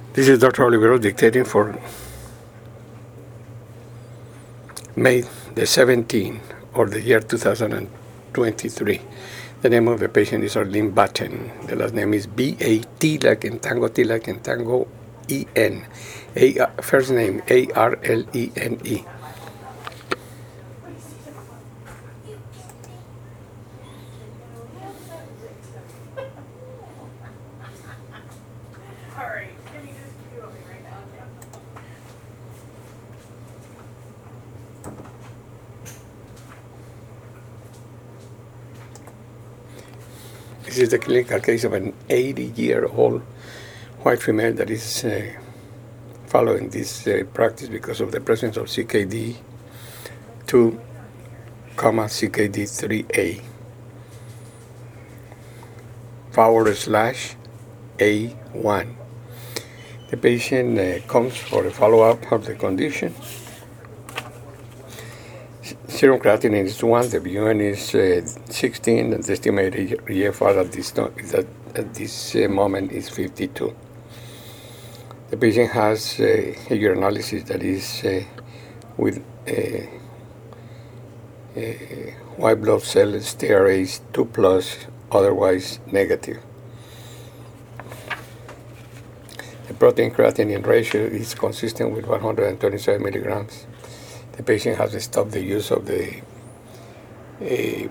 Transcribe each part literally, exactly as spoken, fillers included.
This is Doctor Olivero dictating for May the seventeenth or the year two thousand twenty-three. The name of the patient is Arlene Batten. The last name is B A T like in Tango, T like in Tango, E N. A, first name A R L E N E. This is the clinical case of an eighty-year-old white female that is uh, following this uh, practice because of the presence of C K D two, C K D three A, forward slash A one. The patient uh, comes for a follow-up of the condition. Serum creatinine is one, the B U N is uh, sixteen, and the estimated E F R at this, no, that at this uh, moment is fifty-two. The patient has uh, a urinalysis that is uh, with uh, uh, white blood cells, T R As two plus, otherwise negative. The protein creatinine ratio is consistent with one hundred twenty-seven milligrams. The patient has to stop the use of the uh,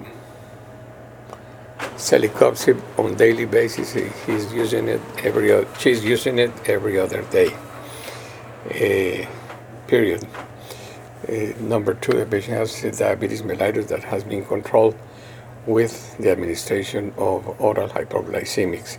celecoxib on daily basis. He's using it every other, she's using it every other day. Uh, period. Uh, number two, the patient has diabetes mellitus that has been controlled with the administration of oral hypoglycemics.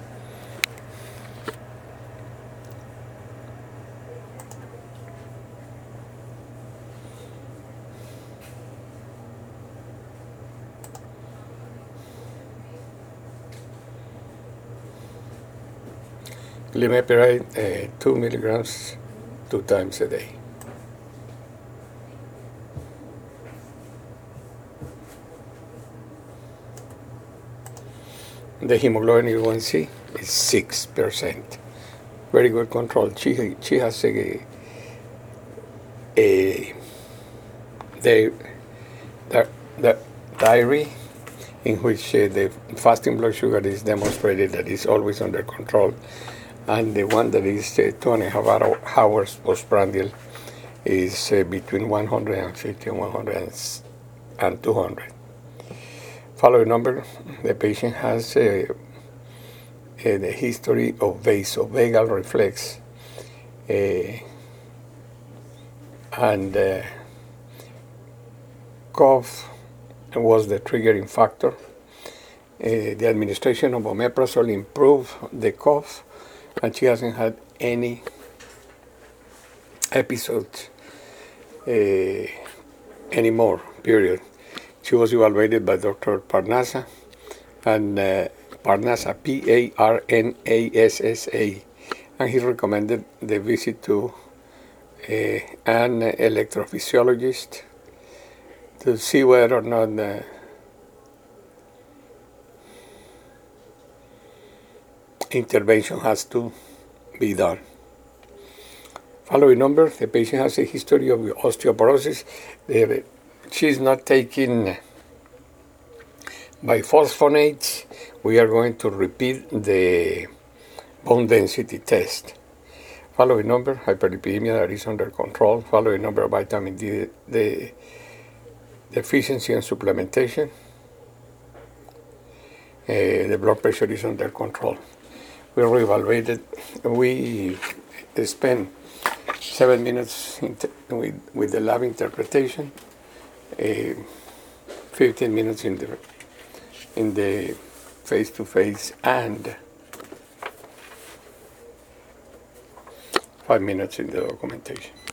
Glimepiride, uh, two milligrams, two times a day. The hemoglobin A one C is six percent. Very good control. She, she has a, a the, the, the diary in which uh, the fasting blood sugar is demonstrated that is always under control. And the one that is uh, two and a half hours postprandial is uh, between one hundred fifty and one hundred and two hundred. Following number, the patient has uh, uh, the history of vasovagal reflex uh, and uh, cough was the triggering factor. Uh, the administration of omeprazole improved the cough, and she hasn't had any episodes uh, anymore, period. She was evaluated by Doctor Parnasa, and uh, Parnasa, P A R N A S S A, and he recommended the visit to uh, an electrophysiologist to see whether or not the intervention has to be done. Following number, the patient has a history of osteoporosis. The, she's not taking biphosphonates. We are going to repeat the bone density test. Following number, hyperlipidemia that is under control. Following number, vitamin D, the deficiency and supplementation. Uh, the blood pressure is under control. We reevaluated. We spent seven minutes with, with the lab interpretation, uh, fifteen minutes in the in the face-to-face, and five minutes in the documentation.